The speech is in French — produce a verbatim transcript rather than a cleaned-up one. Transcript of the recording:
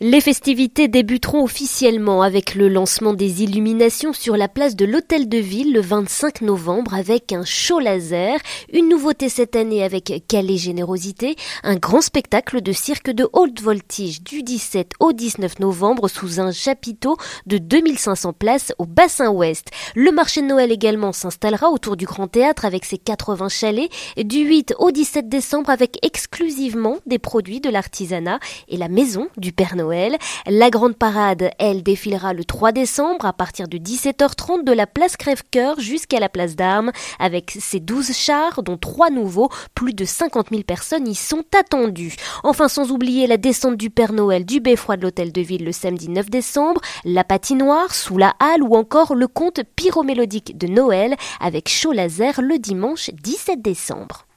Les festivités débuteront officiellement avec le lancement des illuminations sur la place de l'Hôtel de Ville le vingt-cinq novembre avec un show laser, une nouveauté cette année avec Calais Générosité, un grand spectacle de cirque de haute voltige du dix-sept au dix-neuf novembre sous un chapiteau de deux mille cinq cents places au bassin ouest. Le marché de Noël également s'installera autour du Grand Théâtre avec ses quatre-vingts chalets du huit au dix-sept décembre avec exclusivement des produits de l'artisanat et la maison du Père Noël. La grande parade, elle, défilera le trois décembre à partir de dix-sept heures trente de la place Crève-Cœur jusqu'à la place d'Armes avec ses douze chars, dont trois nouveaux. Plus de cinquante mille personnes y sont attendues. Enfin, sans oublier la descente du Père Noël du beffroi de l'Hôtel de Ville le samedi neuf décembre, la patinoire sous la halle ou encore le conte pyromélodique de Noël avec show laser le dimanche dix-sept décembre.